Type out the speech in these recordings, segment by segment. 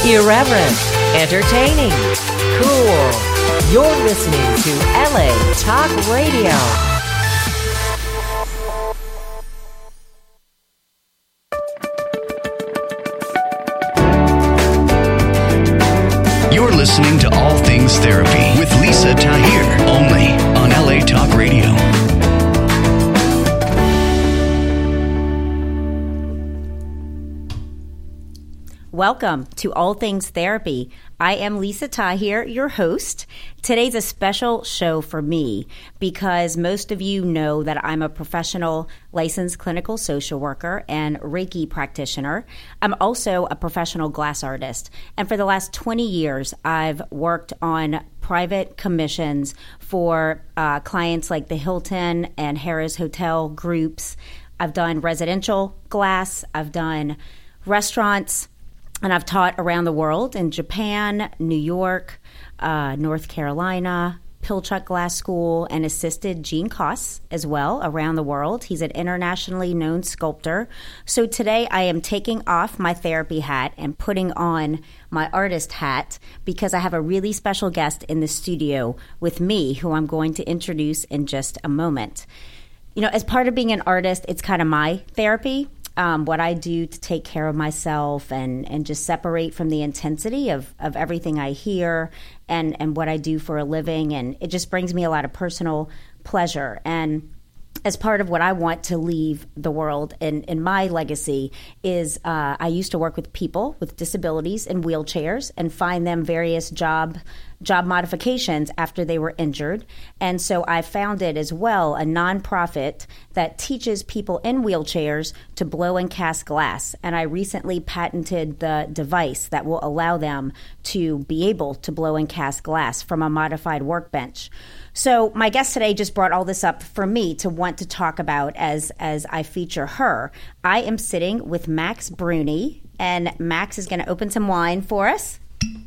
Irreverent, entertaining, cool. You're listening to LA Talk Radio. You're listening to All Things Therapy with Lisa Tahir, only on LA Talk Radio. Welcome to All Things Therapy. I am Lisa Tahir, your host. Today's a special show for me because most of you know that I'm a professional licensed clinical social worker and Reiki practitioner. I'm also a professional glass artist. And for the last 20 years, I've worked on private commissions for clients like the Hilton and Harrah's Hotel groups. I've done residential glass. I've done restaurants. And I've taught around the world in Japan, New York, North Carolina, Pilchuck Glass School, and assisted Gene Koss as well around the world. He's an internationally known sculptor. So today I am taking off my therapy hat and putting on my artist hat because I have a really special guest in the studio with me who I'm going to introduce in just a moment. You know, as part of being an artist, it's kind of my therapy. What I do to take care of myself and just separate from the intensity of everything I hear and what I do for a living. And it just brings me a lot of personal pleasure. And as part of what I want to leave the world in my legacy is I used to work with people with disabilities in wheelchairs and find them various job modifications after they were injured. And so I founded as well a nonprofit that teaches people in wheelchairs to blow and cast glass. And I recently patented the device that will allow them to be able to blow and cast glass from a modified workbench. So my guest today just brought all this up for me to want to talk about as I feature her. I am sitting with Max Bruni, and Max is going to open some wine for us.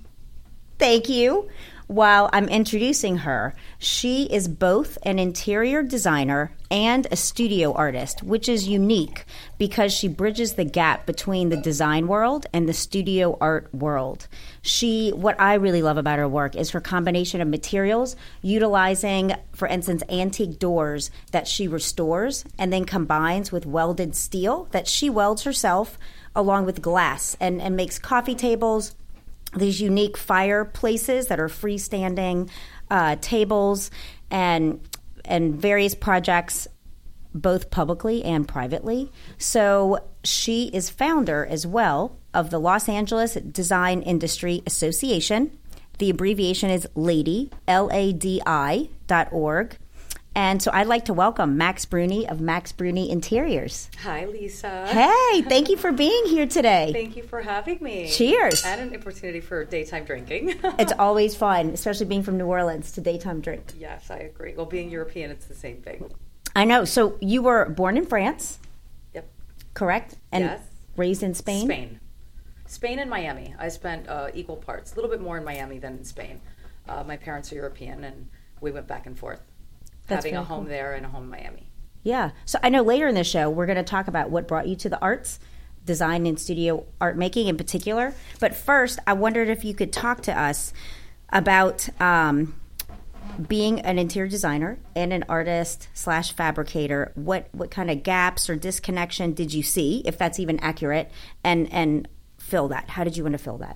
Thank you. While I'm introducing her, she is both an interior designer and a studio artist, which is unique because she bridges the gap between the design world and the studio art world. What I really love about her work is her combination of materials, utilizing, for instance, antique doors that she restores and then combines with welded steel that she welds herself along with glass and makes coffee tables, these unique fireplaces that are freestanding tables and various projects both publicly and privately. So she is founder as well of the Los Angeles Design Industry Association. The abbreviation is LADI, LADI.org. And so I'd like to welcome Max Bruni of Max Bruni Interiors. Hi, Lisa. Hey, thank you for being here today. Thank you for having me. Cheers. And an opportunity for daytime drinking. It's always fun, especially being from New Orleans, to daytime drink. Yes, I agree. Well, being European, it's the same thing. I know. So you were born in France? Yep. Correct? And yes. Raised in Spain? Spain and Miami. I spent equal parts, a little bit more in Miami than in Spain. My parents are European, and we went back and forth. That's having a cool. home there and a home in Miami. Yeah. So I know later in the show, we're going to talk about what brought you to the arts, design and studio art making in particular. But first, I wondered if you could talk to us about being an interior designer and an artist / fabricator. What kind of gaps or disconnection did you see, if that's even accurate, and fill that? How did you want to fill that?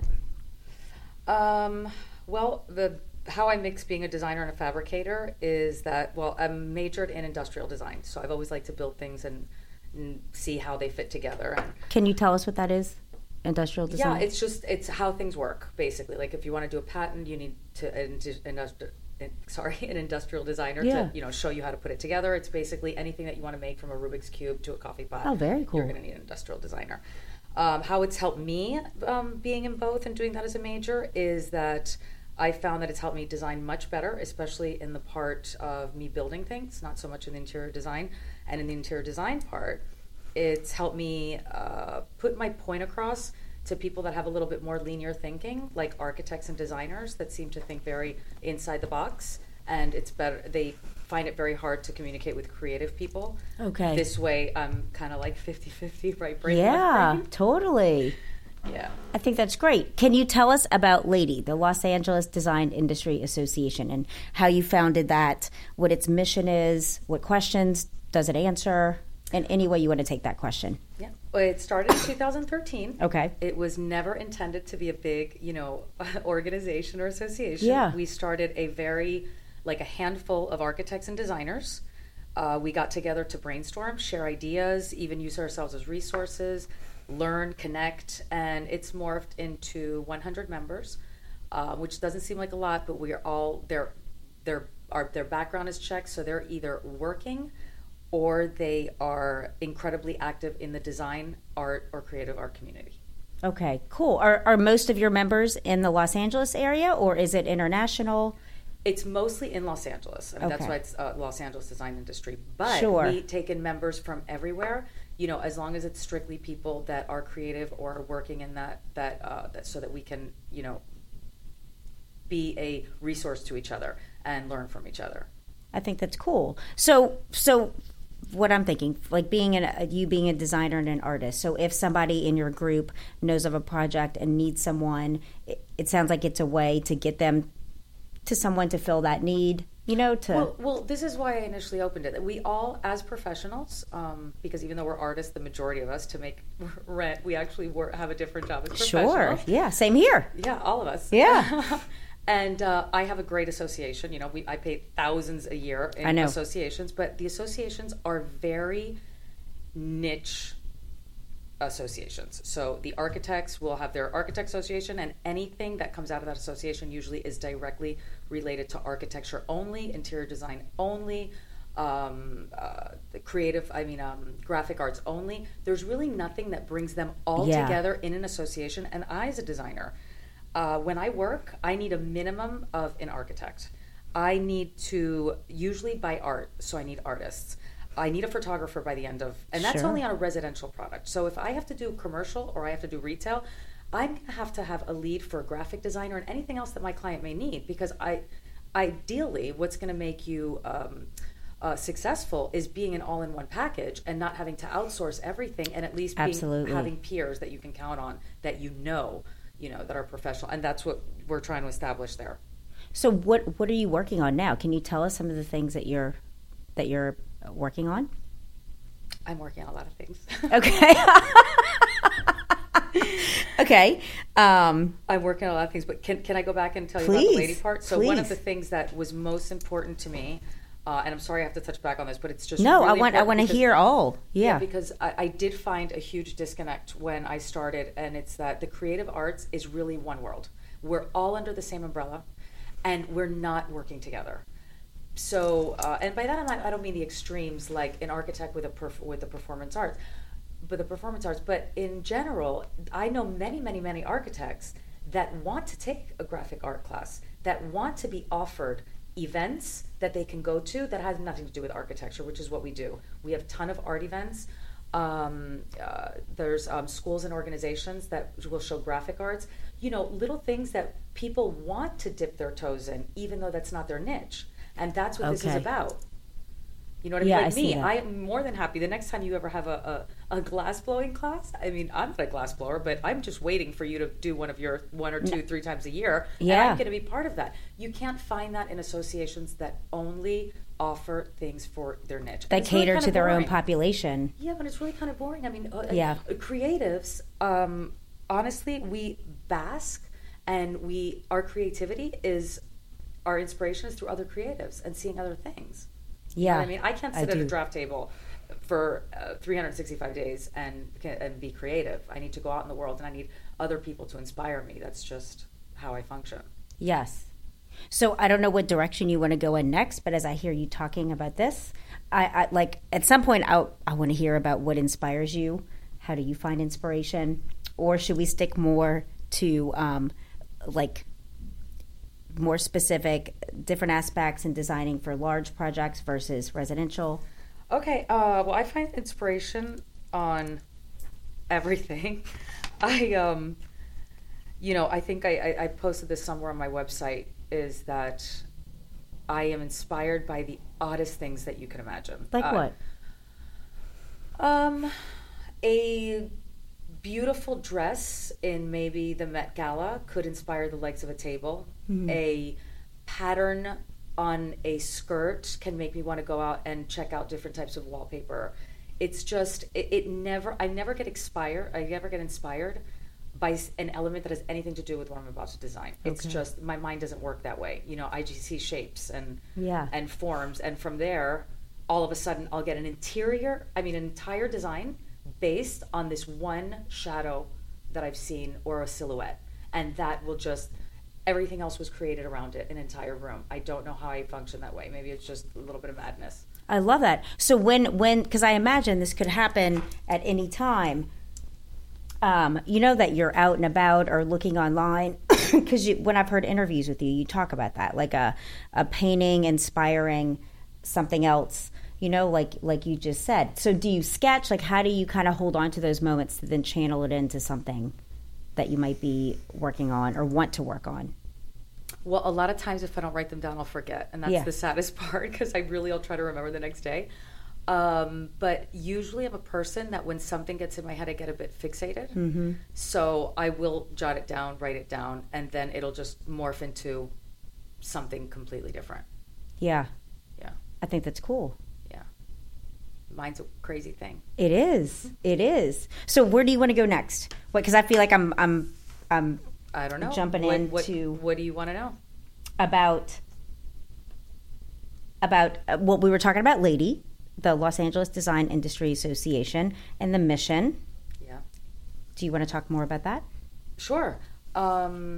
Well, how I mix being a designer and a fabricator is that, well, I'm majored in industrial design, so I've always liked to build things and see how they fit together. And can you tell us what that is, industrial design? yeah, it's how things work, basically. Like if you want to do a patent, you need to an industrial designer to show you how to put it together. It's basically anything that you want to make, from a Rubik's Cube to a coffee pot. Oh, very cool. You're going to need an industrial designer. How it's helped me being in both and doing that as a major is that I found that it's helped me design much better, especially in the part of me building things, not so much in the interior design. And in the interior design part, it's helped me put my point across to people that have a little bit more linear thinking, like architects and designers that seem to think very inside the box. And it's better, they find it very hard to communicate with creative people. Okay. This way, I'm kind of like 50-50 right brain, yeah, left brain. totally. Yeah. I think that's great. Can you tell us about LADY, the Los Angeles Design Industry Association, and how you founded that, what its mission is, what questions does it answer, and any way you want to take that question? Yeah. Well, it started in 2013. Okay. It was never intended to be a big, organization or association. Yeah. We started a handful of architects and designers. We got together to brainstorm, share ideas, even use ourselves as resources, learn, connect, and it's morphed into 100 members, which doesn't seem like a lot, but we are all their background is checked, so they're either working or they are incredibly active in the design, art, or creative art community. Okay, cool. Are most of your members in the Los Angeles area, or is it international? It's mostly in Los Angeles. I mean, Okay. That's why it's Los Angeles Design Industry. But Sure. we take in members from everywhere, as long as it's strictly people that are creative or are working in that so that we can, be a resource to each other and learn from each other. I think that's cool. So what I'm thinking, like you being a designer and an artist. So if somebody in your group knows of a project and needs someone, it sounds like it's a way to get them to someone to fill that need, Well, this is why I initially opened it. We all, as professionals, because even though we're artists, the majority of us, to make rent, we actually have a different job as professionals. Sure. Yeah, same here. Yeah, all of us. Yeah. And I have a great association. I pay thousands a year in I know. associations, but the associations are very niche associations. So the architects will have their architect association, and anything that comes out of that association usually is directly related to architecture only, interior design only, the graphic arts only. There's really nothing that brings them all Yeah. together in an association. And I, as a designer, when I work, I need a minimum of an architect. I need to usually buy art, so I need artists. I need a photographer by the end of, and that's Sure. only on a residential product. So if I have to do commercial or I have to do retail, I'm going to have a lead for a graphic designer and anything else that my client may need, because ideally what's going to make you successful is being an all-in-one package and not having to outsource everything, and at least having peers that you can count on, that that are professional, and that's what we're trying to establish there. So what are you working on now? Can you tell us some of the things that you're working on? I'm working on a lot of things. Okay. Okay. I'm working on a lot of things, but can I go back and tell you about the lady part? So one of please. the things that was most important to me, and I'm sorry I have to touch back on this, but it's just No, really I want to hear all. Yeah. because I did find a huge disconnect when I started, and it's that the creative arts is really one world. We're all under the same umbrella, and we're not working together. So, and by that I don't mean the extremes, like an architect with the performance arts, but in general, I know many, many, many architects that want to take a graphic art class, that want to be offered events that they can go to that has nothing to do with architecture, which is what we do. We have a ton of art events. There's schools and organizations that will show graphic arts, little things that people want to dip their toes in, even though that's not their niche. And that's what this is about. You know what I mean? Yeah, Like I see me, that. I am more than happy. The next time you ever have a glass blowing class, I mean, I'm not a glass blower, but I'm just waiting for you to do one of your 1 or 2, 3 times a year. Yeah. And I'm going to be part of that. You can't find that in associations that only offer things for their niche. That And it's really cater kind to of their own boring. population. Yeah, but it's really kind of boring. I mean, Yeah. creatives, honestly, we bask, and our creativity is, our inspiration is through other creatives and seeing other things. Yeah. You know what I mean, I can't sit at a do. draft table for 365 days and be creative. I need to go out in the world, and I need other people to inspire me. That's just how I function. Yes. So I don't know what direction you want to go in next, but as I hear you talking about this, I like at some point I want to hear about what inspires you. How do you find inspiration? Or should we stick more to more specific, different aspects in designing for large projects versus residential? Okay, well, I find inspiration on everything. I think I posted this somewhere on my website, is that I am inspired by the oddest things that you can imagine. Like what? A beautiful dress in maybe the Met Gala could inspire the legs of a table. A pattern on a skirt can make me want to go out and check out different types of wallpaper. It's just I never get inspired by an element that has anything to do with what I'm about to design. It's just my mind doesn't work that way. I just see shapes and forms, and from there, all of a sudden, I'll get an entire design based on this one shadow that I've seen or a silhouette, and that will just. Everything else was created around it, an entire room. I don't know how I function that way. Maybe it's just a little bit of madness. I love that. So when because I imagine this could happen at any time. That you're out and about or looking online, because when I've heard interviews with you, you talk about that, like a painting inspiring something else. Like you just said. So do you sketch? Like, how do you kind of hold on to those moments to then channel it into something that you might be working on or want to work on? Well, a lot of times if I don't write them down, I'll forget. And that's the saddest part, because I'll try to remember the next day. But usually I'm a person that when something gets in my head, I get a bit fixated. So I will jot it down, write it down, and then it'll just morph into something completely different. Yeah. I think that's cool. Mine's a crazy thing. It is. So where do you want to go next? Because I feel like I'm I don't know. Jumping into what do you want to know about what we were talking about, Lady, the Los Angeles Design Industry Association, and the mission. Yeah. Do you want to talk more about that? Sure. The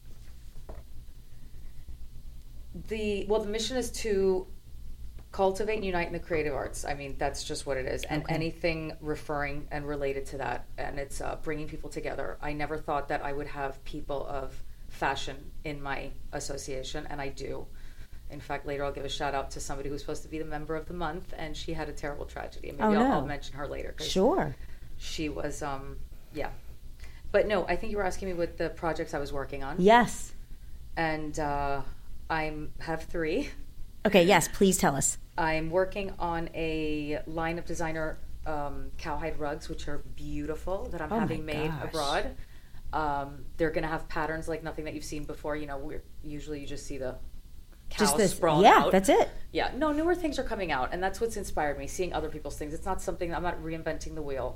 mission is to cultivate and unite in the creative arts. That's just what it is. And anything referring and related to that. And it's bringing people together. I never thought that I would have people of fashion in my association, and I do. In fact, later I'll give a shout out to somebody who's supposed to be the member of the month, and she had a terrible tragedy. And maybe I'll mention her later. Sure. She was, But no, I think you were asking me what the projects I was working on. Yes. And I have 3. Okay, yes, please tell us. I'm working on a line of designer cowhide rugs, which are beautiful, that I'm having made abroad. They're going to have patterns like nothing that you've seen before. Usually you just see the cow sprawled out. Yeah, that's it. Yeah, no, newer things are coming out, and that's what's inspired me, seeing other people's things. It's not something, I'm not reinventing the wheel.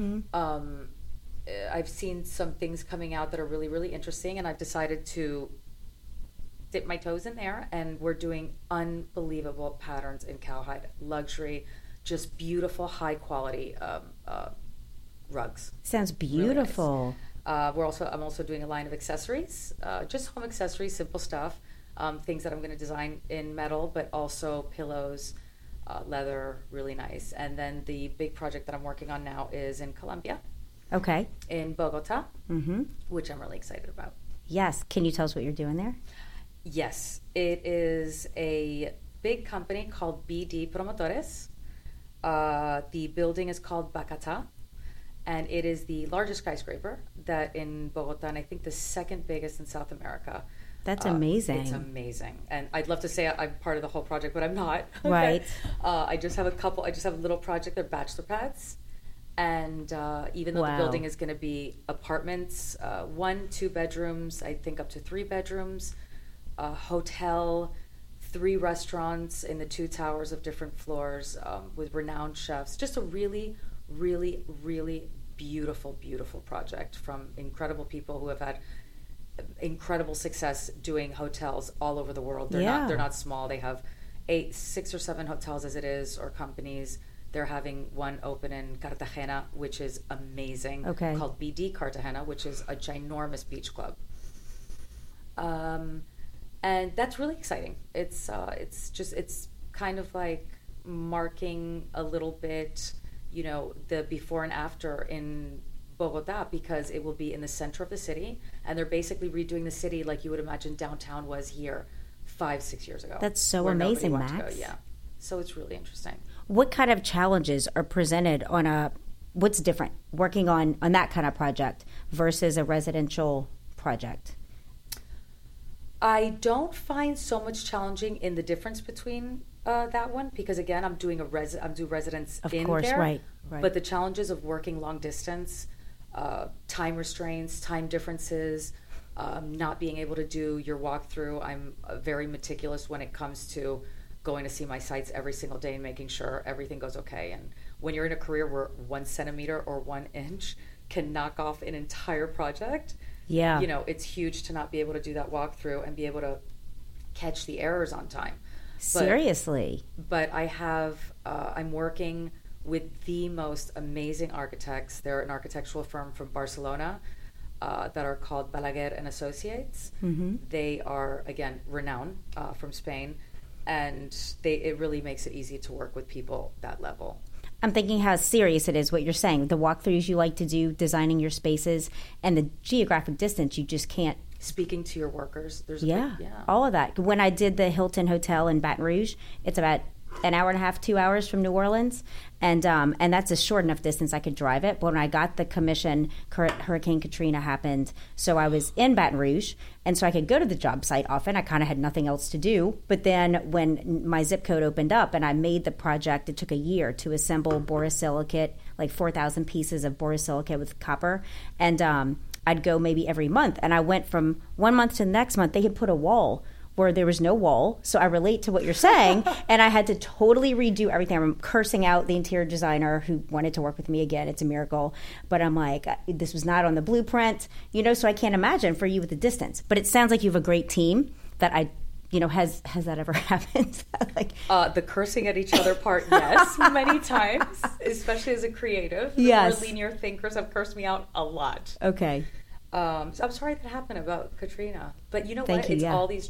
I've seen some things coming out that are really, really interesting, and I've decided to dip my toes in there, and we're doing unbelievable patterns in cowhide, luxury, just beautiful, high quality rugs. Sounds beautiful. Really nice. I'm also doing a line of accessories, just home accessories, simple stuff, things that I'm going to design in metal, but also pillows, leather, really nice. And then the big project that I'm working on now is in Colombia. Okay. In Bogota, which I'm really excited about. Yes. Can you tell us what you're doing there? Yes, it is a big company called BD Promotores. The building is called Bacata, and it is the largest skyscraper that in Bogota, and I think the second biggest in South America. That's amazing. It's amazing. And I'd love to say I'm part of the whole project, but I'm not. Right. I just have a little project. They're bachelor pads. And even though the building is going to be apartments, 1-2 bedrooms, I think up to 3 bedrooms, a hotel, 3 restaurants in the 2 towers of different floors with renowned chefs. Just a really, really, really beautiful, beautiful project from incredible people who have had incredible success doing hotels all over the world. They're not small. They have 6 or 7 hotels as it is, or companies. They're having one open in Cartagena, which is amazing, called BD Cartagena, which is a ginormous beach club. And that's really exciting. It's kind of like marking a little bit, the before and after in Bogota, because it will be in the center of the city, and they're basically redoing the city like you would imagine downtown was here 5-6 years ago. That's so amazing, Max. Yeah, so it's really interesting. What kind of challenges are presented what's different working on that kind of project versus a residential project? I don't find so much challenging in the difference between that one, because again, I'm doing residence in there. Right. But the challenges of working long distance, time restraints, time differences, not being able to do your walkthrough. I'm very meticulous when it comes to going to see my sites every single day and making sure everything goes okay. And when you're in a career where 1 centimeter or 1 inch can knock off an entire project, yeah, you know, it's huge to not be able to do that walkthrough and be able to catch the errors on time. Seriously. But I have, I'm working with the most amazing architects. They're an architectural firm from Barcelona that are called Balaguer and Associates. Mm-hmm. They are, again, renowned from Spain, and it really makes it easy to work with people that level. I'm thinking how serious it is what you're saying. The walkthroughs you like to do, designing your spaces, and the geographic distance, you just can't. Speaking to your workers. There's all of that. When I did the Hilton Hotel in Baton Rouge, it's about an hour and a half, 2 hours from New Orleans, and that's a short enough distance I could drive it. But when I got the commission, Hurricane Katrina happened, so I was in Baton Rouge, and so I could go to the job site often. I kind of had nothing else to do. But then when my zip code opened up and I made the project, it took a year to assemble borosilicate, like 4,000 pieces of borosilicate with copper, and I'd go maybe every month, and I went from 1 month to the next month. They had put a wall where there was no wall, so I relate to what you're saying, and I had to totally redo everything. I'm cursing out the interior designer who wanted to work with me again. It's a miracle, but I'm like, this was not on the blueprint, you know, so I can't imagine for you with the distance. But it sounds like you have a great team that has that ever happened? Like the cursing at each other part, yes, many times, especially as a creative. Yes. The more linear thinkers have cursed me out a lot. Okay. So I'm sorry that happened about Katrina, but you know Thank what? you, It's yeah. all these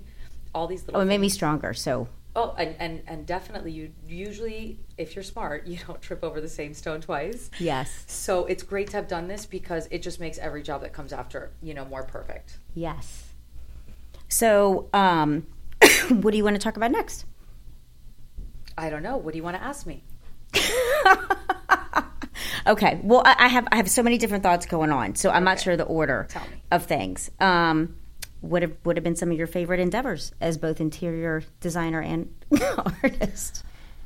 little. Oh, it made me things. stronger. So. Oh, and definitely, you usually, if you're smart, you don't trip over the same stone twice. Yes. So it's great to have done this because it just makes every job that comes after, more perfect. Yes. So, what do you want to talk about next? I don't know. What do you want to ask me? Okay. Well, I have so many different thoughts going on, so I'm not sure the order Tell me. of things. What have been some of your favorite endeavors as both interior designer and artist?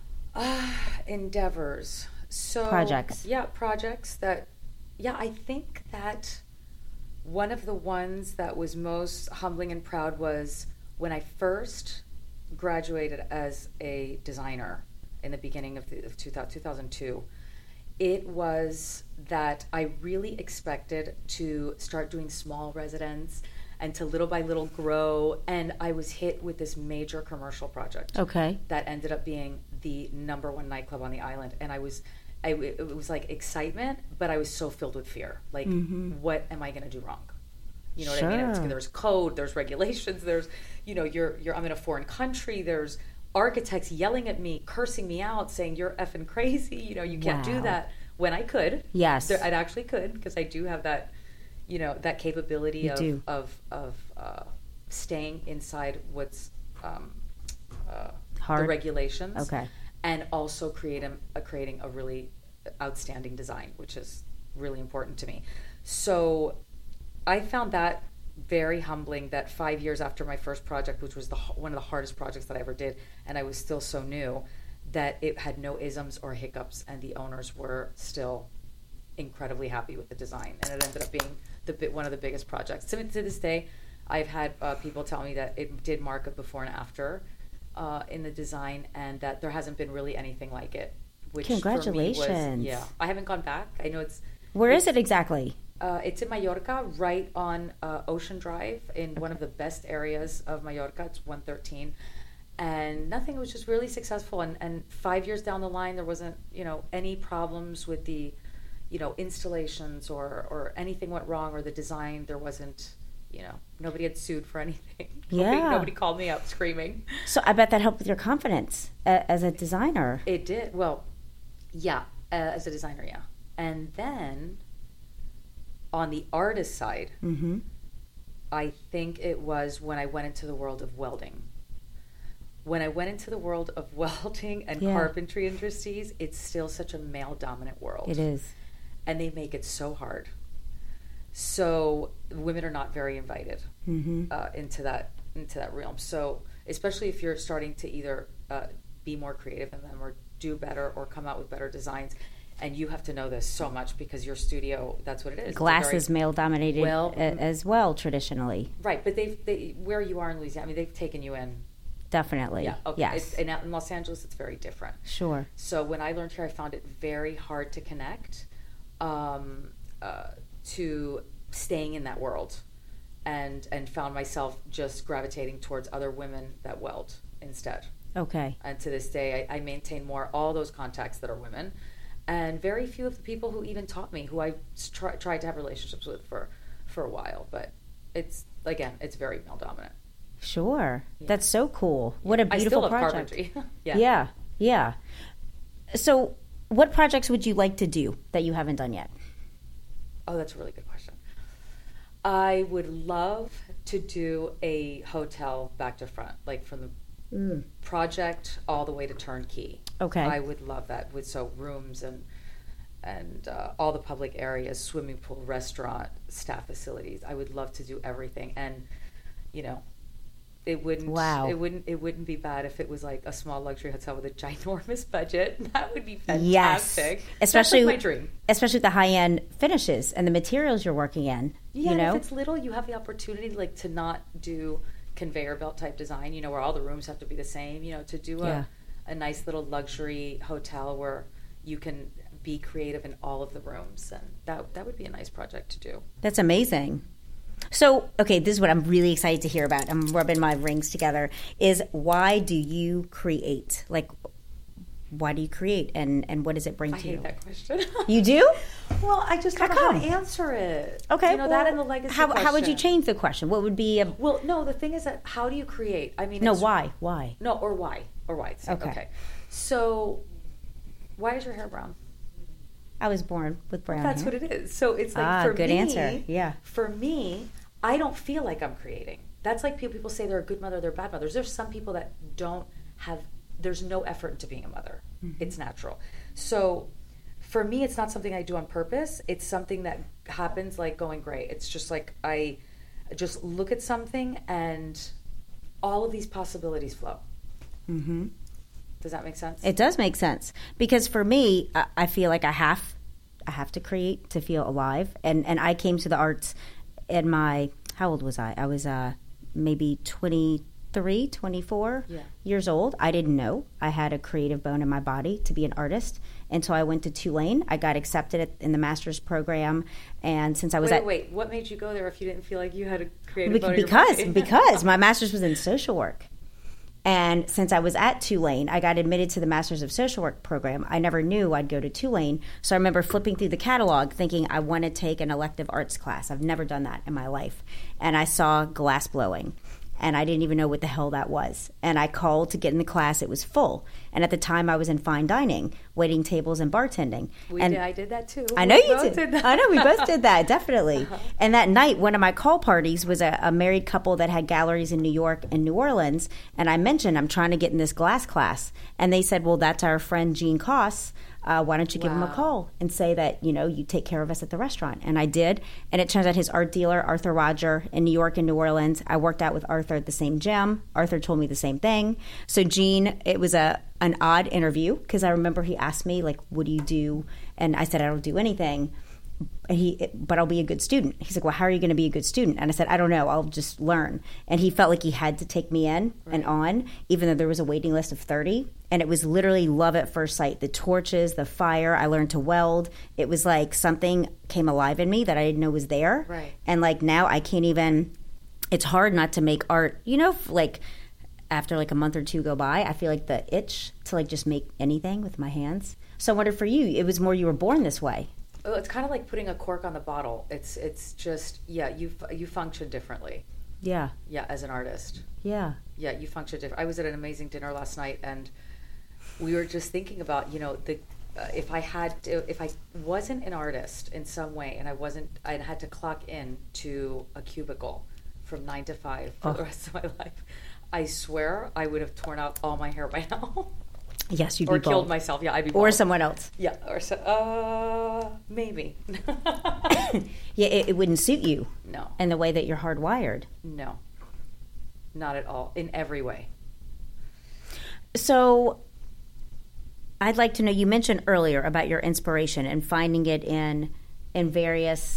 Endeavors. So Projects. Yeah, projects that. Yeah, I think that one of the ones that was most humbling and proud was when I first graduated as a designer in the beginning of 2002. It was that I really expected to start doing small residence and to little by little grow, and I was hit with this major commercial project. Okay. That ended up being the #1 nightclub on the island, and it was like excitement, but I was so filled with fear. Like, what am I going to do wrong? You know what I mean? Sure. There's code, there's regulations, there's, I'm in a foreign country, there's architects yelling at me, cursing me out, saying you're effing crazy, you can't do Wow. that. When I could. Yes. I actually could, because I do have that, that capability of staying inside what's the Hard. regulations. Okay. And also creating a really outstanding design, which is really important to me. So I found that very humbling that 5 years after my first project, which was one of the hardest projects that I ever did, and I was still so new, that it had no isms or hiccups, and the owners were still incredibly happy with the design, and it ended up being one of the biggest projects. To this day, I've had people tell me that it did mark a before and after in the design, and that there hasn't been really anything like it. Which Congratulations. For me was, I haven't gone back. I know it's... Where is it exactly? It's in Mallorca, right on Ocean Drive, in one of the best areas of Mallorca. It's 113. And nothing, was just really successful. And 5 years down the line, there wasn't, any problems with the, installations or anything went wrong, or the design. There wasn't, nobody had sued for anything. Yeah. Nobody called me up screaming. So I bet that helped with your confidence as a designer. It did. Well, yeah, as a designer, yeah. And then on the artist side, I think it was when I went into the world of welding. When I went into the world of welding and carpentry industries, it's still such a male-dominant world. It is. And they make it so hard. So women are not very invited into that realm. So especially if you're starting to either be more creative than them, or do better, or come out with better designs, and you have to know this so much because your studio, that's what it is. Glass is male dominated as well traditionally. Right, but they where you are in Louisiana, I mean, they've taken you in. Definitely. Yeah. Okay. Yes. In Los Angeles, it's very different. Sure. So when I learned here, I found it very hard to connect to staying in that world, and found myself just gravitating towards other women that weld instead. Okay. And to this day, I maintain all those contacts that are women, and very few of the people who even taught me, who I tried to have relationships with for a while. But it's very male dominant. Sure. Yeah. That's so cool. What a beautiful project. I still love carpentry. Yeah. So what projects would you like to do that you haven't done yet? Oh, that's a really good question. I would love to do a hotel back to front, like from the project all the way to turnkey. Okay. I would love that, with rooms and all the public areas, swimming pool, restaurant, staff facilities. I would love to do everything, and it wouldn't be bad if it was like a small luxury hotel with a ginormous budget. That would be fantastic. Yes, especially that's like my dream. Especially the high end finishes and the materials you're working in. Yeah, and if it's little, you have the opportunity to not do conveyor belt type design. Where all the rooms have to be the same. To do a nice little luxury hotel where you can be creative in all of the rooms, and that would be a nice project to do. That's amazing. So, okay, this is what I'm really excited to hear about. I'm rubbing my rings together. Is why do you create? Like, why do you create, and what does it bring to you? I hate that question. You do? Well, I just don't know how to answer it. Okay, that and the legacy question. How would you change the question? What would be Well, no, the thing is that how do you create? I mean, why? No, or why? Okay. So, why is your hair brown? I was born with brown hair. That's what it is. So it's like, for good me, answer. Yeah. For me, I don't feel like I'm creating. That's like people say they're a good mother, they're bad mothers. There's some people that there's no effort into being a mother. Mm-hmm. It's natural. So for me, it's not something I do on purpose. It's something that happens like going gray. It's just like I just look at something and all of these possibilities flow. Mm-hmm. Does that make sense? It does make sense, because for me, I feel like I have to create to feel alive, and I came to the arts in how old was I? I was maybe 23, 24 years old. I didn't know I had a creative bone in my body to be an artist until I went to Tulane. I got accepted in the master's program, and since I was Wait, what made you go there if you didn't feel like you had a creative bone in your body? Because my master's was in social work. And since I was at Tulane, I got admitted to the Masters of Social Work program. I never knew I'd go to Tulane. So I remember flipping through the catalog thinking I want to take an elective arts class. I've never done that in my life. And I saw glass blowing. And I didn't even know what the hell that was. And I called to get in the class. It was full. And at the time, I was in fine dining, waiting tables and bartending. I did that too. I know you did. I know we both did that, definitely. Uh-huh. And that night, one of my call parties was a married couple that had galleries in New York and New Orleans. And I mentioned, I'm trying to get in this glass class. And they said, well, that's our friend Gene Koss. Why don't you give him a call and say that, you take care of us at the restaurant? And I did. And it turns out his art dealer, Arthur Roger, in New York and New Orleans, I worked out with Arthur at the same gym. Arthur told me the same thing. So Gene, it was an odd interview, because I remember he asked me, like, what do you do? And I said, I don't do anything. But I'll be a good student. He's like, well, how are you going to be a good student? And I said, I don't know. I'll just learn. And he felt like he had to take me in and on, even though there was a waiting list of 30. And it was literally love at first sight. The torches, the fire. I learned to weld. It was like something came alive in me that I didn't know was there. Right. And like now I can't even, it's hard not to make art, like after like a month or two go by, I feel like the itch to like just make anything with my hands. So I wonder for you, it was more you were born this way. Well, it's kind of like putting a cork on the bottle. It's just, you function differently. Yeah. Yeah, as an artist. Yeah. Yeah, you function different. I was at an amazing dinner last night, and we were just thinking about, if I wasn't an artist in some way, and I had to clock in to a cubicle from 9 to 5 for the rest of my life, I swear I would have torn out all my hair by now. Yes, you'd be bald. Or killed myself. Yeah, I'd be bald. Or someone else. Yeah, maybe. Yeah, it wouldn't suit you. No. And the way that you're hardwired. No. Not at all. In every way. So, I'd like to know, you mentioned earlier about your inspiration and finding it in various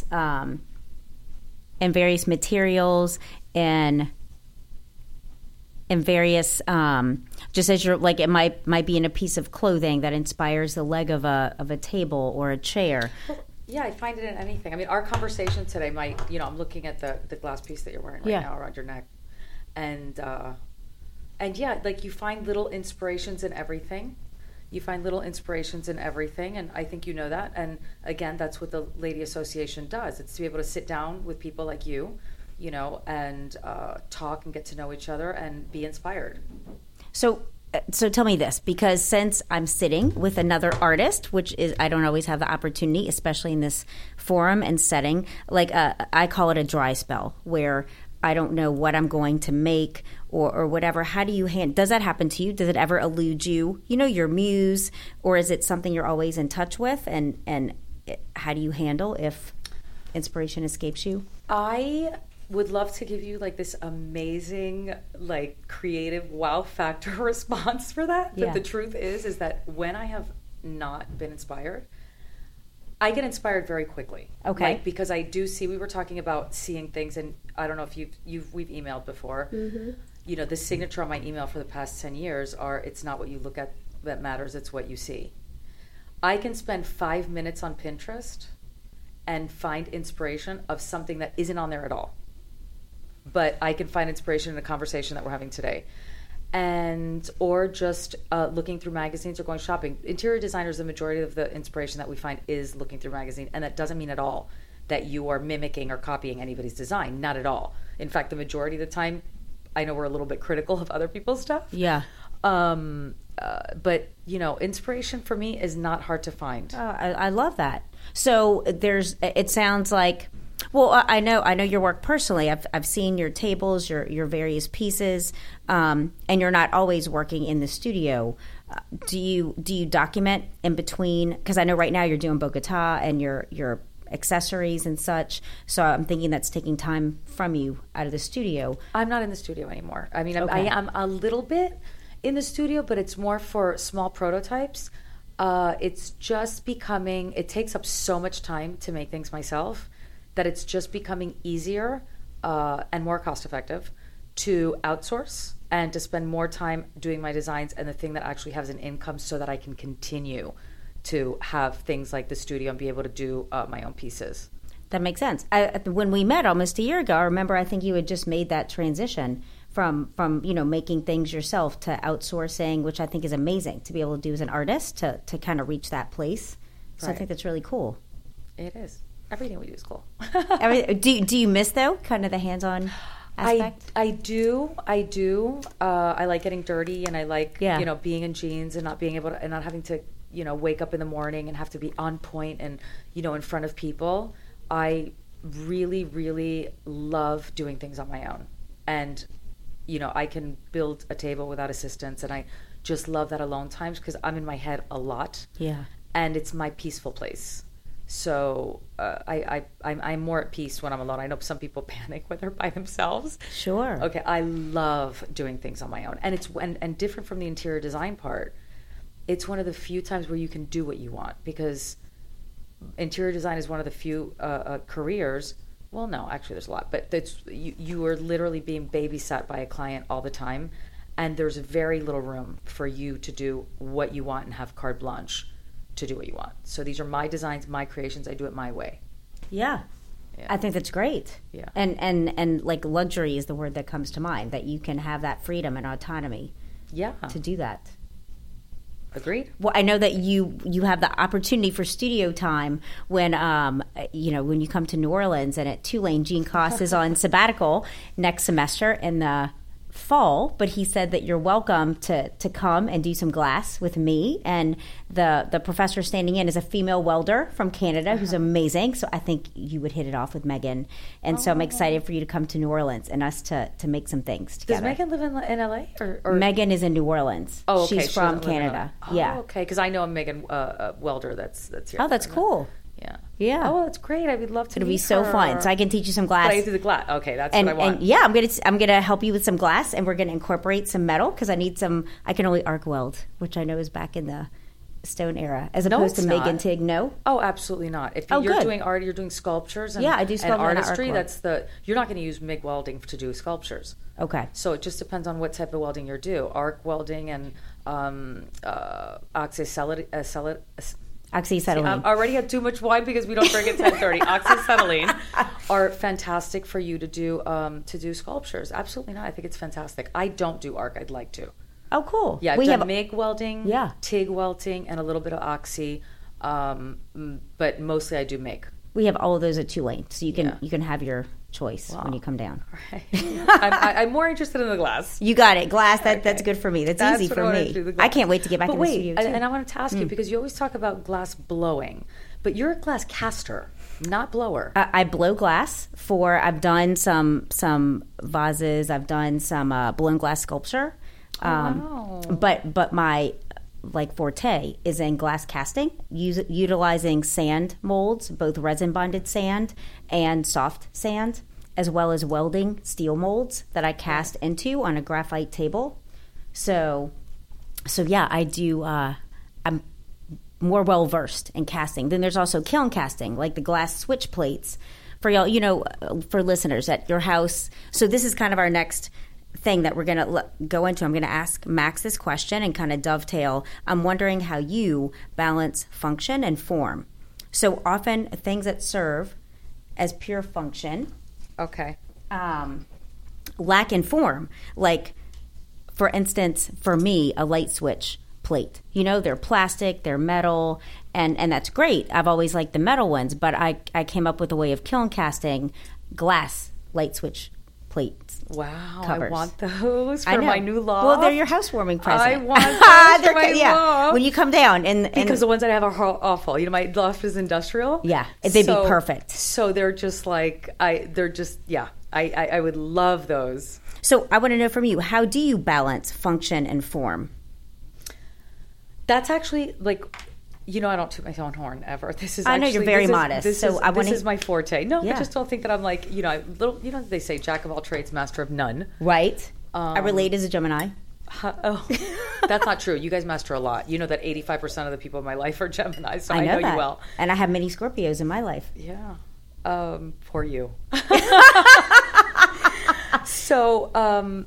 materials and in various just as you're like, it might be in a piece of clothing that inspires the leg of a table or a chair. Well, yeah, I find it in anything. I mean, our conversation today might, I'm looking at the glass piece that you're wearing right now around your neck, and yeah, like you find little inspirations in everything. You find little inspirations in everything, and I think you know that. And again, that's what the Lady Association does. It's to be able to sit down with people like you, and talk and get to know each other and be inspired. So tell me this, because since I'm sitting with another artist, which is, I don't always have the opportunity, especially in this forum and setting, like I call it a dry spell, where I don't know what I'm going to make or whatever. How do you does that happen to you? Does it ever elude you, your muse, or is it something you're always in touch with? And how do you handle if inspiration escapes you? I would love to give you like this amazing, like creative wow factor response for that. But the truth is that when I have not been inspired, I get inspired very quickly. Okay. Like, because I do see, we were talking about seeing things, and I don't know if we've emailed before. Mm-hmm. The signature on my email for the past 10 years are, it's not what you look at that matters, it's what you see. I can spend 5 minutes on Pinterest and find inspiration of something that isn't on there at all. But I can find inspiration in a conversation that we're having today. Or just looking through magazines or going shopping. Interior designers, the majority of the inspiration that we find is looking through magazine, and that doesn't mean at all that you are mimicking or copying anybody's design. Not at all. In fact, the majority of the time, I know we're a little bit critical of other people's stuff. Yeah. But inspiration for me is not hard to find. I love that. So it sounds like. Well, I know your work personally. I've seen your tables, your various pieces, and you're not always working in the studio. Do you document in between? Because I know right now you're doing Bogota and your accessories and such. So I'm thinking that's taking time from you out of the studio. I'm not in the studio anymore. I mean, okay. I'm a little bit in the studio, but it's more for small prototypes. It's just becoming. It takes up so much time to make things myself that it's just becoming easier and more cost-effective to outsource and to spend more time doing my designs and the thing that actually has an income, so that I can continue to have things like the studio and be able to do my own pieces. That makes sense. When we met almost a year ago, I remember I think you had just made that transition from making things yourself to outsourcing, which I think is amazing to be able to do as an artist to kind of reach that place. So right. I think that's really cool. It is. Everything we do is cool. Do you miss, though, kind of the hands-on aspect? I do. I like getting dirty, and I like being in jeans and not being able to, and not having to wake up in the morning and have to be on point and in front of people. I really, really love doing things on my own, and I can build a table without assistance, and I just love that alone times because I'm in my head a lot. Yeah, and it's my peaceful place. So I'm more at peace when I'm alone. I know some people panic when they're by themselves. Sure. Okay, I love doing things on my own, and it's and different from the interior design part. It's one of the few times where you can do what you want, because interior design is one of the few careers. Well, no, actually, there's a lot, but you are literally being babysat by a client all the time, and there's very little room for you to do what you want and have carte blanche to do what you want. So these are my designs, my creations. I do it my way. Yeah. I think that's great. Yeah. And like luxury is the word that comes to mind, that you can have that freedom and autonomy. Yeah. To do that. Agreed. Well, I know that you have the opportunity for studio time when when you come to New Orleans, and at Tulane, Gene Koss is on sabbatical next semester in the fall, but he said that you're welcome to come and do some glass with me, and the professor standing in is a female welder from Canada who's amazing, so I think you would hit it off with Megan, and so I'm excited for you to come to New Orleans and us to make some things together. Does Megan live in LA? Or Megan is in New Orleans. Oh, okay. She's from Canada. Oh, okay, because I know a Megan welder that's here. Oh, that's cool. Yeah. Oh, that's great. I would love to. It'll be so fun. So I can teach you some glass. But I do the glass. Okay, that's what I want. And yeah, I'm gonna help you with some glass, and we're gonna incorporate some metal because I need some. I can only arc weld, which I know is back in the stone era as No, opposed to it's Megan not. Tig? No. Oh, absolutely not. If Oh, you're good. doing art, you're doing sculptures. And, Yeah, I do and sculpture and artistry. artwork. You're not going to use MIG welding to do sculptures. Okay. So it just depends on what type of welding you're do. Arc welding and oxyacetylene. Oxyacetylene. I already had too much wine because we don't drink at 10:30. Oxyacetylene are fantastic for you to do sculptures. Absolutely not. I think it's fantastic. I don't do arc. I'd like to. Oh, cool. Yeah, I've done MIG welding, Yeah. TIG welding, and a little bit of oxy, but mostly I do MIG. We have all of those at Tulane, so you can Yeah. you can have your choice when you come down. I'm more interested in the glass. You got it. Glass. That's good for me. That's easy what for I wanna me. do, the glass. I can't wait to get back but in wait, the studio too. and I wanted to ask you because you always talk about glass blowing, but you're a glass caster, not blower. I blow glass I've done some vases. I've done some blown glass sculpture. Wow. But my forte is in glass casting, utilizing sand molds, both resin bonded sand and soft sand, as well as welding steel molds that I cast into on a graphite table. So yeah, I do. I'm more well versed in casting. Then there's also kiln casting, like the glass switch plates for y'all. For listeners at your house. So this is kind of our next thing that we're going to go into. I'm going to ask Max this question and kind of dovetail. I'm wondering how you balance function and form. So often things that serve as pure function Okay. lack in form. Like, for instance, for me, a light switch plate. They're plastic, they're metal, and that's great. I've always liked the metal ones, but I came up with a way of kiln casting glass light switch plates. Wow, Covers. I want those for I know. my new loft. Well, they're your housewarming present. I want those for my loft. When you come down, and Because the ones that I have are awful. My loft is industrial. Yeah, they'd be perfect. So they're just I would love those. So I want to know from you, how do you balance function and form? That's actually I don't toot my own horn ever. This is. I know actually, you're very this is- modest, This so is, I wanna- This is my forte. No, Yeah. I just don't think that I'm they say jack of all trades, master of none. Right. I relate as a Gemini. Oh, that's not true. You guys master a lot. You know that 85% of the people in my life are Gemini, so I know that. you well. And I have many Scorpios in my life. Yeah. For you. So,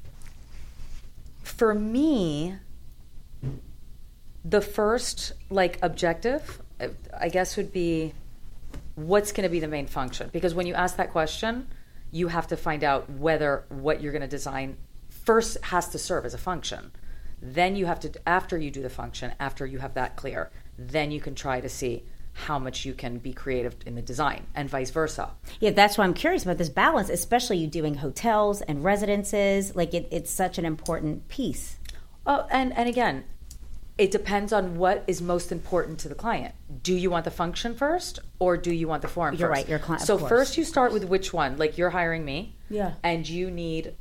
for me, the first objective, I guess, would be what's going to be the main function. Because when you ask that question, you have to find out whether what you're going to design first has to serve as a function. Then you have to, after you do the function, after you have that clear, then you can try to see how much you can be creative in the design and vice versa. Yeah, that's why I'm curious about this balance, especially you doing hotels and residences. It's such an important piece. Oh, and again, it depends on what is most important to the client. Do you want the function first or do you want the form You're first? right, your client, of So course. first you start with which one. Like you're hiring me. Yeah. And you need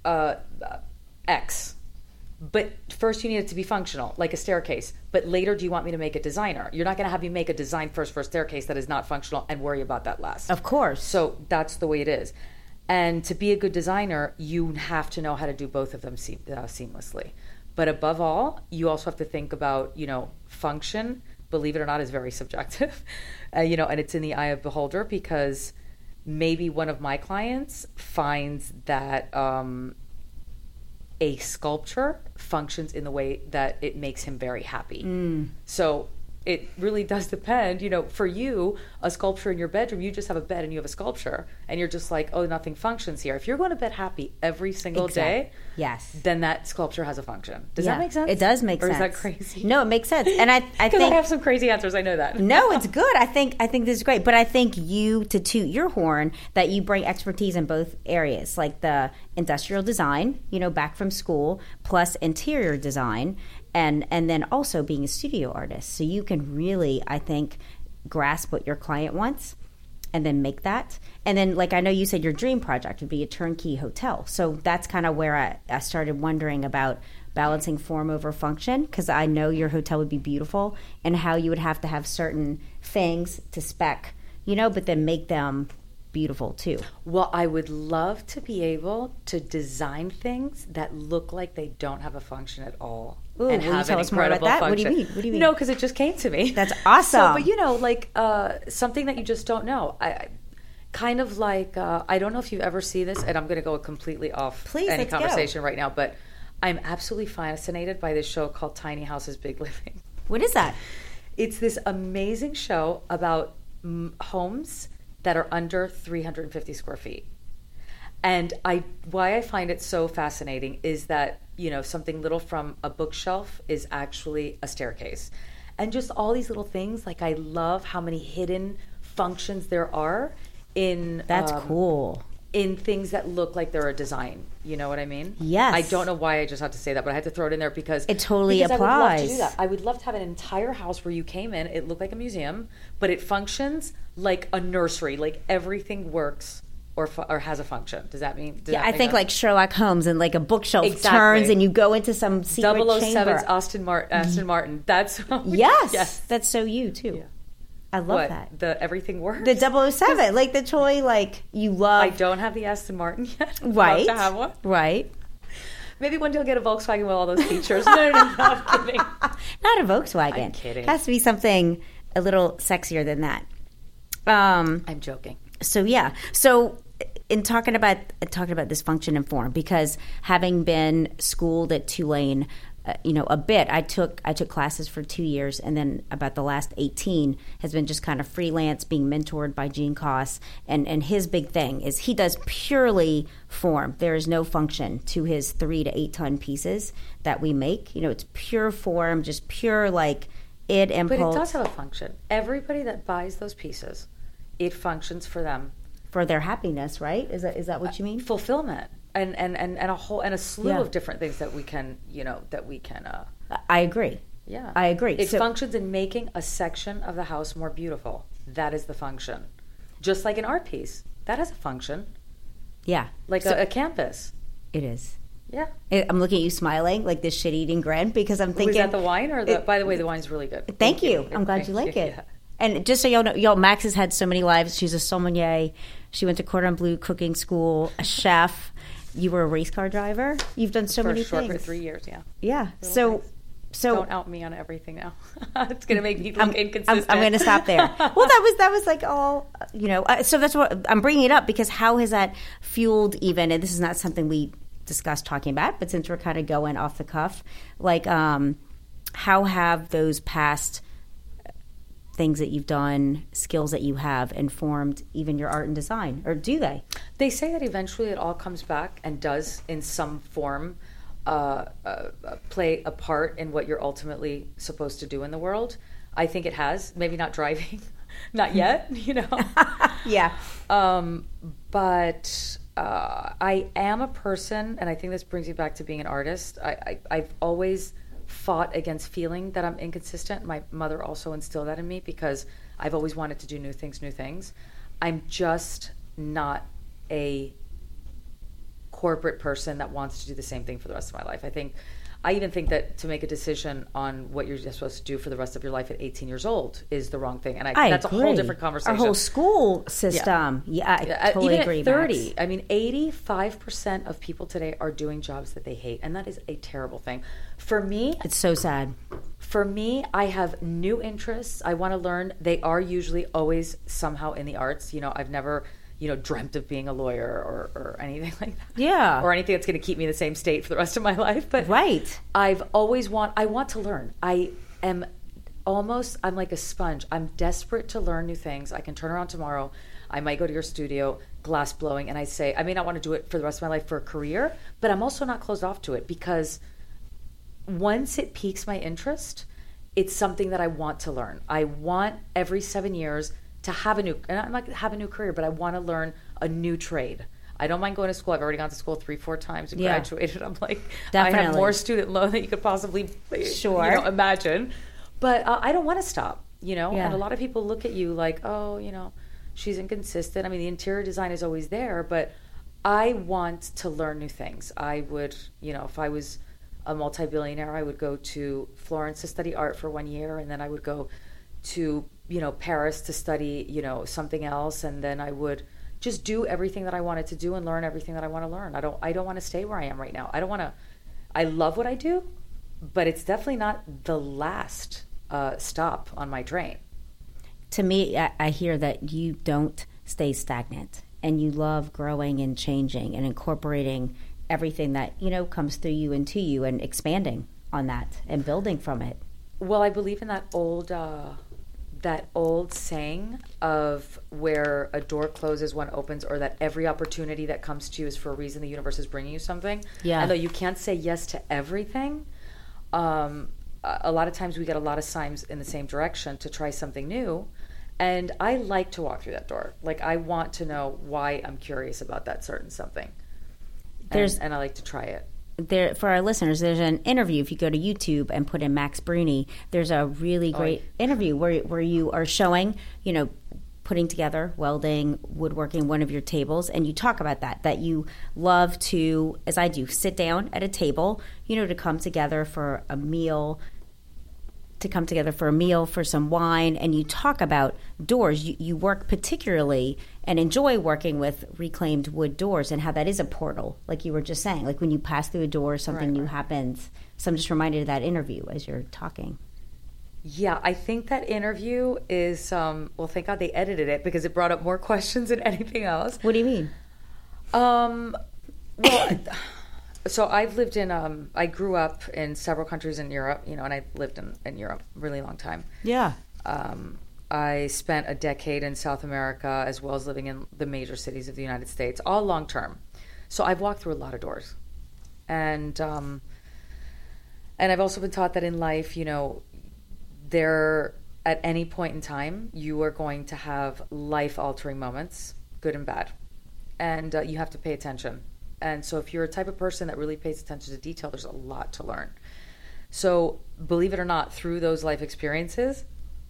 X. But first you need it to be functional, like a staircase. But later, do you want me to make a designer? You're not going to have me make a design first for a staircase that is not functional and worry about that last. Of course. So that's the way it is. And to be a good designer, you have to know how to do both of them seamlessly. But above all, you also have to think about, function, believe it or not, is very subjective, and it's in the eye of the beholder, because maybe one of my clients finds that a sculpture functions in the way that it makes him very happy. So it really does depend. For you, a sculpture in your bedroom, you just have a bed and you have a sculpture, and you're just like, oh, nothing functions here. If you're going to bed happy every single day, yes, then that sculpture has a function. Does that make sense? It does make or sense. Or is that crazy? No, it makes sense. And I Because think I have some crazy answers. I know that. No, it's good. I think this is great. But I think you, to toot your horn, that you bring expertise in both areas, like the industrial design, back from school, plus interior design, and then also being a studio artist. So you can really, I think, grasp what your client wants and then make that. And then, I know you said your dream project would be a turnkey hotel. So that's kind of where I started wondering about balancing form over function, because I know your hotel would be beautiful and how you would have to have certain things to spec, but then make them beautiful too. Well, I would love to be able to design things that look like they don't have a function at all. Ooh, and will you have tell an us more about incredible that? function. What do you mean? No, because it just came to me. That's awesome. So, but you know, like something that you just don't know. I kind of like, I don't know if you've ever seen this, and I'm going to go completely off Please, any let's go. conversation right now, but I'm absolutely fascinated by this show called Tiny Houses, Big Living. What is that? It's this amazing show about homes that are under 350 square feet. And why I find it so fascinating is that, you know, something little from a bookshelf is actually a staircase. And just all these little things, like I love how many hidden functions there are in... That's cool. In things that look like they're a design. You know what I mean? Yes. I don't know why I just had to say that, but I had to throw it in there because... It totally applies. I would love to do that. I would love to have an entire house where you came in, it looked like a museum, but it functions like a nursery. Like everything works or has a function. Does that mean... I think like Sherlock Holmes and like a bookshelf Exactly. turns and you go into some secret 007's chamber. Aston Martin. That's... Yes. That's so you too. Yeah. I love What? that. The everything works? The 007, like the toy, like you love. I don't have the Aston Martin yet. I'd Right. love to have one. Right. Maybe one day I'll get a Volkswagen with all those features. No, I'm kidding. Not a Volkswagen. I'm kidding. It has to be something a little sexier than that. I'm joking. So yeah. So in talking about this function and form, because having been schooled at Tulane, a bit. I took classes for 2 years, and then about the last 18 has been just kind of freelance, being mentored by Gene Koss. And his big thing is he does purely form. There is no function to his 3 to 8 ton pieces that we make. It's pure form, just pure like impulse. But it does have a function. Everybody that buys those pieces, it functions for them. For their happiness, right? Is that what you mean? Fulfillment. And a slew of different things that we can. I agree. Yeah, I agree. It functions in making a section of the house more beautiful. That is the function. Just like an art piece, that has a function. Yeah, like a canvas. It is. Yeah. I'm looking at you smiling, like this shit-eating grin, because I'm thinking... Was that the wine? By the way, the wine's really good. Thank you. I'm glad you like it. Yeah. And just so y'all know, Max has had so many lives. She's a sommelier. She went to Cordon Bleu cooking school, a chef. You were a race car driver. You've done so many things. For 3 years, yeah. Yeah. So don't out me on everything now. It's going to make me look inconsistent. I'm going to stop there. Well, that was like all, so that's what I'm bringing it up, because how has that fueled even, and this is not something we discussed talking about, but since we're kind of going off the cuff, like how have those past things that you've done, skills that you have, informed even your art and design, or do they? They say that eventually it all comes back and does in some form play a part in what you're ultimately supposed to do in the world. I think it has. Maybe not driving, not yet, Yeah. But I am a person, and I think this brings me back to being an artist. I've always fought against feeling that I'm inconsistent. My mother also instilled that in me because I've always wanted to do new things. I'm just not a corporate person that wants to do the same thing for the rest of my life. I even think that to make a decision on what you're supposed to do for the rest of your life at 18 years old is the wrong thing. And that's agree. A whole different conversation. Our whole school system. Yeah, I totally even agree. At 30, Max. I mean, 85% of people today are doing jobs that they hate. And that is a terrible thing. For me, it's so sad. For me, I have new interests. I want to learn. They are usually always somehow in the arts. I've never... dreamt of being a lawyer or anything like that. Yeah. Or anything that's going to keep me in the same state for the rest of my life. But right. I want to learn. I'm like a sponge. I'm desperate to learn new things. I can turn around tomorrow. I might go to your studio, glass blowing, and I say, I may not want to do it for the rest of my life for a career, but I'm also not closed off to it because once it piques my interest, it's something that I want to learn. I want every 7 years to have a new career, but I want to learn a new trade. I don't mind going to school. I've already gone to school 3-4 times and graduated. I'm like, definitely. I have more student loan than you could possibly imagine. But I don't want to stop, And a lot of people look at you like, oh, she's inconsistent. I mean, the interior design is always there, but I want to learn new things. I would, if I was a multi-billionaire, I would go to Florence to study art for 1 year, and then I would go to Paris to study, something else, and then I would just do everything that I wanted to do and learn everything that I want to learn. I don't want to stay where I am right now. I love what I do, but it's definitely not the last stop on my train. To me, I hear that you don't stay stagnant, and you love growing and changing and incorporating everything that, comes through you and to you, and expanding on that and building from it. Well, I believe in that old saying of where a door closes, one opens, or that every opportunity that comes to you is for a reason. The universe is bringing you something. Yeah. And though you can't say yes to everything, a lot of times we get a lot of signs in the same direction to try something new. And I like to walk through that door. Like, I want to know why I'm curious about that certain something. And I like to try it. There, for our listeners, there's an interview. If you go to YouTube and put in Max Bruni, there's a really great interview where you are showing, putting together, welding, woodworking, one of your tables, and you talk about that you love to, as I do, sit down at a table, to come together for a meal, for some wine, and you talk about doors. You work particularly and enjoy working with reclaimed wood doors, and how that is a portal, like you were just saying. Like when you pass through a door, something new happens. So I'm just reminded of that interview as you're talking. Yeah, I think that interview is, well, thank God they edited it, because it brought up more questions than anything else. What do you mean? Well, so I've lived in, I grew up in several countries in Europe, and I lived in Europe a really long time. Yeah. I spent a decade in South America, as well as living in the major cities of the United States, all long term. So I've walked through a lot of doors. And I've also been taught that in life, there, at any point in time, you are going to have life-altering moments, good and bad. And you have to pay attention. And so if you're a type of person that really pays attention to detail, there's a lot to learn. So believe it or not, through those life experiences...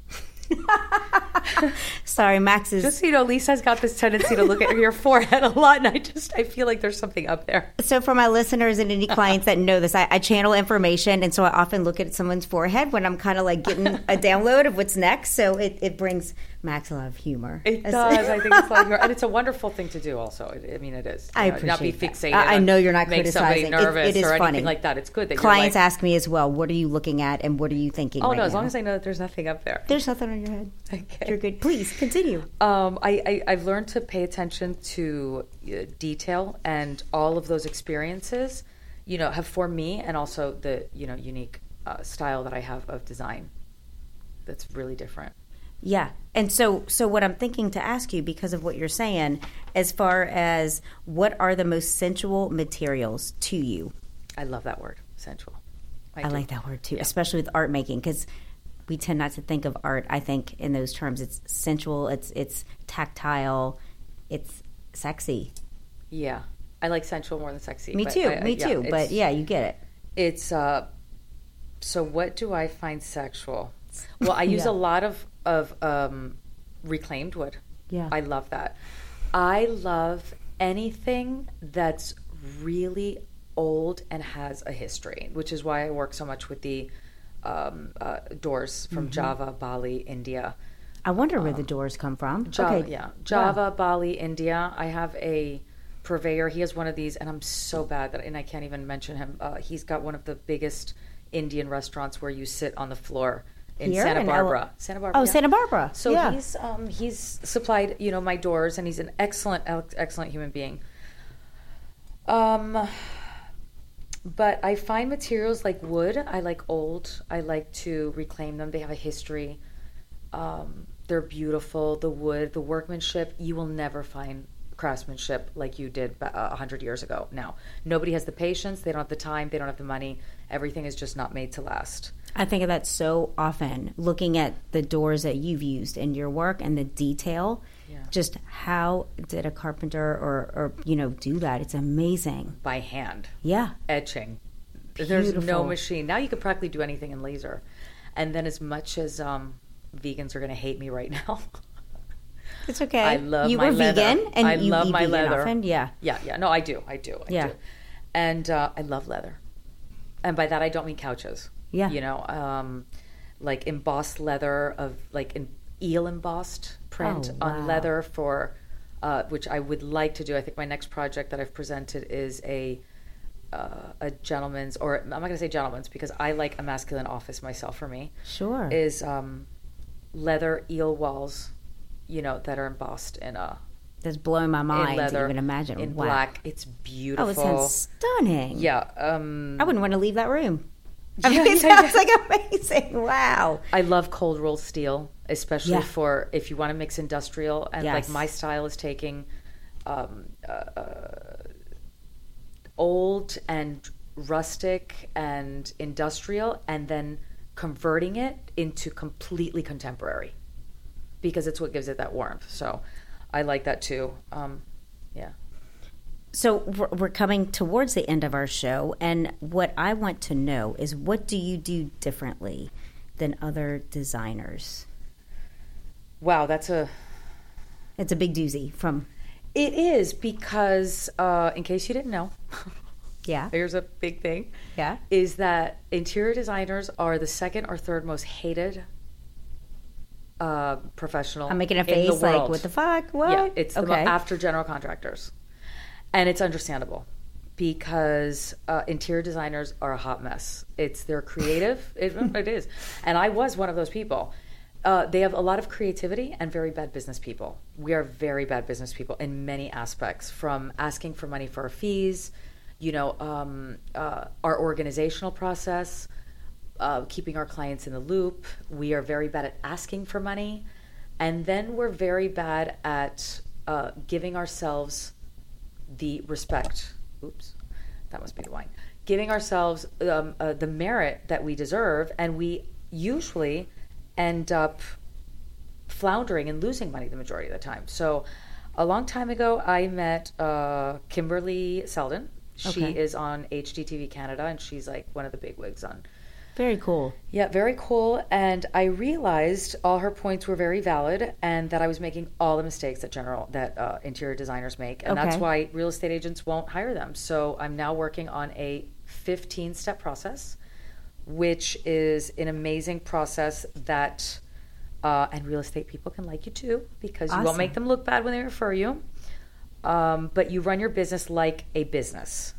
Sorry, Max is... Just so Lisa's got this tendency to look at your forehead a lot, and I feel like there's something up there. So for my listeners and any clients that know this, I channel information, and so I often look at someone's forehead when I'm kind of like getting a download of what's next, so it brings Max a lot of humor. It does. I think it's a lot of humor. And it's a wonderful thing to do also. I mean, it is. I appreciate not be that. fixated I know you're not make criticizing. Somebody nervous it is or funny. anything like that. It's good that clients you're like, ask me as well, what are you looking at and what are you thinking right no, as now? long as I know that there's nothing up there. There's nothing on your head. Okay. You're good. Please, continue. I've learned to pay attention to detail, and all of those experiences, have formed me, and also the, unique style that I have of design that's really different. Yeah. And so what I'm thinking to ask you, because of what you're saying, as far as what are the most sensual materials to you? I love that word, sensual. I like that word too, especially with art making, because we tend not to think of art, I think, in those terms. It's sensual, it's tactile, it's sexy. Yeah. I like sensual more than sexy. Me too. But yeah, you get it. It's, so what do I find sexual? Well, I use a lot of reclaimed wood. Yeah. I love that. I love anything that's really old and has a history, which is why I work so much with the doors from Java, Bali, India. I wonder where the doors come from. Java, okay. Yeah. Java, Bali, India. I have a purveyor. He has one of these, and I'm so bad and I can't even mention him. He's got one of the biggest Indian restaurants where you sit on the floor in Here? Santa Barbara. Santa Barbara. Oh, yeah. Santa Barbara. So yeah. he's supplied, my doors, and he's an excellent human being. But I find materials like wood, I like old. I like to reclaim them. They have a history. They're beautiful. The wood, the workmanship, you will never find craftsmanship like you did 100 years ago. Now, nobody has the patience. They don't have the time. They don't have the money. Everything is just not made to last. I think of that so often, looking at the doors that you've used in your work and the detail. Yeah. Just how did a carpenter or do that? It's amazing. By hand. Yeah. Etching. Beautiful. There's no machine. Now you could practically do anything in laser. And then as much as vegans are going to hate me right now. It's okay. I love you my were leather. vegan and I you love eat my vegan leather. Often? Yeah. Yeah. No, I do. I do. And I love leather. And by that I don't mean couches. Yeah. Like embossed leather of like an eel embossed print on leather for which I would like to do. I think my next project that I've presented is a gentleman's, or I'm not going to say gentleman's because I like a masculine office myself. For me, Sure. is leather eel walls, that are embossed in That's blowing my mind leather, to even imagine. in Wow. black. It's beautiful. Oh, it sounds stunning. Yeah. I wouldn't want to leave that room. Yeah, It sounds like amazing. Wow. I love cold rolled steel, especially Yeah. for if you want to mix industrial. And like Yes. my style is taking old and rustic and industrial and then converting it into completely contemporary because it's what gives it that warmth. So I like that too. Yeah. So we're coming towards the end of our show, and what I want to know is, what do you do differently than other designers? Wow, It's a big doozy from... it is because, in case you didn't know, Yeah. here's a big thing. Yeah. Is that interior designers are the second or third most hated professional I'm making a in the face like, world. what the fuck? What? Yeah, it's okay. after general contractors. And it's understandable because interior designers are a hot mess. They're creative. It is. And I was one of those people. They have a lot of creativity and very bad business people. We are very bad business people in many aspects, from asking for money for our fees, our organizational process, keeping our clients in the loop. We are very bad at asking for money. And then we're very bad at giving ourselves the respect. Oops, that must be the wine. Giving ourselves the merit that we deserve. And we usually end up floundering and losing money the majority of the time. So a long time ago, I met Kimberly Selden. She Okay. is on HGTV Canada, and she's like one of the big wigs on. Very cool. Yeah, very cool. And I realized all her points were very valid, and that I was making all the mistakes that interior designers make, and that's Okay. why real estate agents won't hire them. So I'm now working on a 15-step process, which is an amazing process that, and real estate people can like you too, because you won't Awesome. make them look bad when they refer you. But you run your business like a business.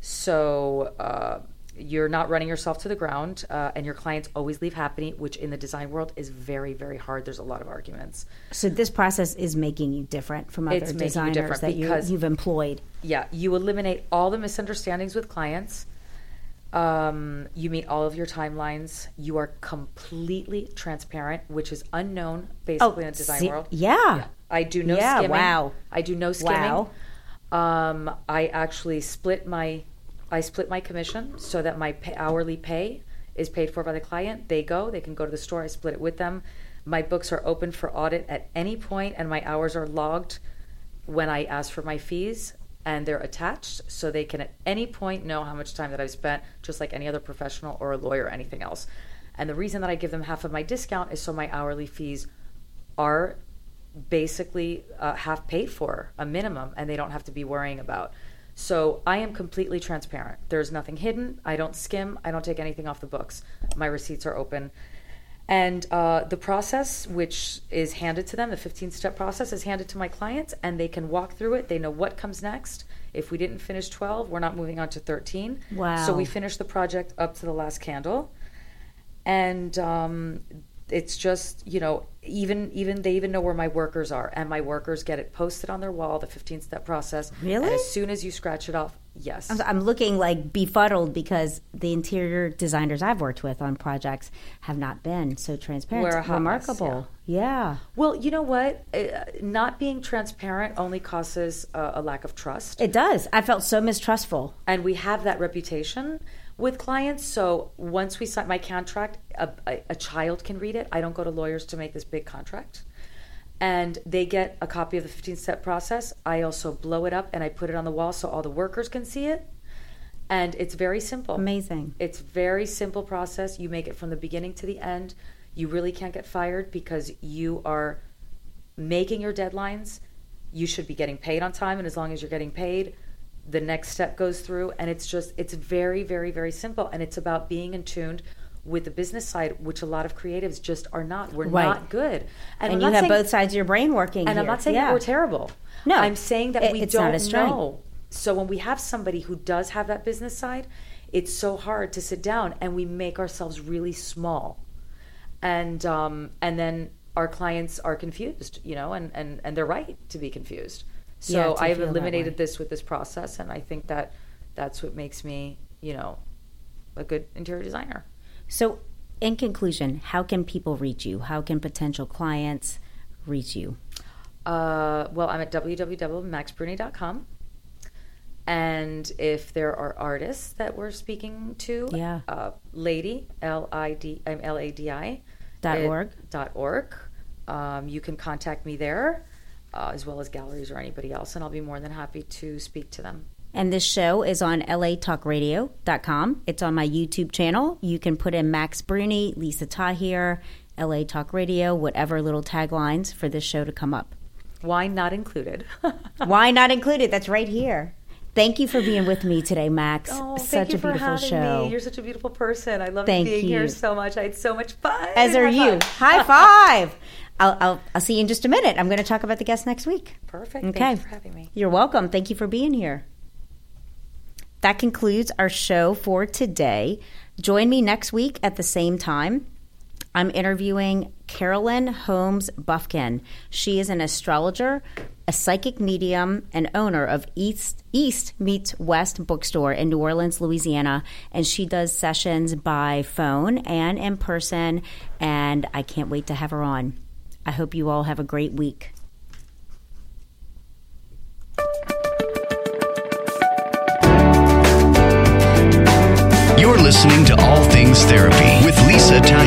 So you're not running yourself to the ground, and your clients always leave happy, which in the design world is very, very hard. There's a lot of arguments. So this process is making you different from other It's making you designers different that because- you've employed. Yeah, you eliminate all the misunderstandings with clients. You meet all of your timelines. You are completely transparent, which is unknown basically in the design world. Yeah. I do no Yeah, skimming. wow. I do no skimming. Wow. I actually split my commission so that my hourly pay is paid for by the client. They can go to the store. I split it with them. My books are open for audit at any point, and my hours are logged when I ask for my fees, and they're attached so they can at any point know how much time that I've spent, just like any other professional or a lawyer or anything else. And the reason that I give them half of my discount is so my hourly fees are basically half paid for, a minimum, and they don't have to be worrying about. So I am completely transparent. There's nothing hidden. I don't skim. I don't take anything off the books. My receipts are open. And the process, which is handed to them, the 15-step process, is handed to my clients, and they can walk through it. They know what comes next. If we didn't finish 12, we're not moving on to 13. Wow. So we finish the project up to the last candle. And it's just, even they even know where my workers are, and my workers get it posted on their wall, the 15-step process. Really? And as soon as you scratch it off, yes. I'm looking like befuddled because the interior designers I've worked with on projects have not been so transparent. We're a hot mess, Remarkable. Yeah. Well, you know what? Not being transparent only causes a lack of trust. It does. I felt so mistrustful. And we have that reputation with clients. So once we sign my contract, a child can read it. I don't go to lawyers to make this big contract. And they get a copy of the 15-step process. I also blow it up and I put it on the wall so all the workers can see it. And it's very simple. Amazing. It's very simple process. You make it from the beginning to the end. You really can't get fired because you are making your deadlines. You should be getting paid on time, and as long as you're getting paid, the next step goes through. And it's very, very, very simple. And it's about being in tune with the business side, which a lot of creatives just are not. We're Right. not good. And I'm you not have saying- both sides of your brain working And I'm here. not saying Yeah. that we're terrible. No, I'm saying that we it's not a don't strength. know. So when we have somebody who does have that business side, it's so hard to sit down and we make ourselves really small. And then our clients are confused, and they're right to be confused. Yeah, So to I've feel that way. eliminated this with this process, and I think that that's what makes me, a good interior designer. So, in conclusion, how can people reach you? How can potential clients reach you? Well, I'm at www.maxbruni.com. And if there are artists that we're speaking to, Yeah. Lady, LADI, .org. .org. You can contact me there, as well as galleries or anybody else, and I'll be more than happy to speak to them. And this show is on latalkradio.com. It's on my YouTube channel. You can put in Max Bruni, Lisa Tahir, LA Talk Radio, whatever little taglines for this show to come up. Wine not included. Why not included? That's right here. Thank you for being with me today, Max. Oh, Such thank you a beautiful for having show. me. You're such a beautiful person. I love Thank being you. here so much. I had so much fun. As are High you. five. High five. I'll see you in just a minute. I'm going to talk about the guest next week. Perfect. Okay. Thank you for having me. You're welcome. Thank you for being here. That concludes our show for today. Join me next week at the same time. I'm interviewing Carolyn Holmes Buffkin. She is an astrologer, a psychic medium, and owner of East Meets West bookstore in New Orleans, Louisiana. And she does sessions by phone and in person. And I can't wait to have her on. I hope you all have a great week. You're listening to All Things Therapy with Lisa Tahir.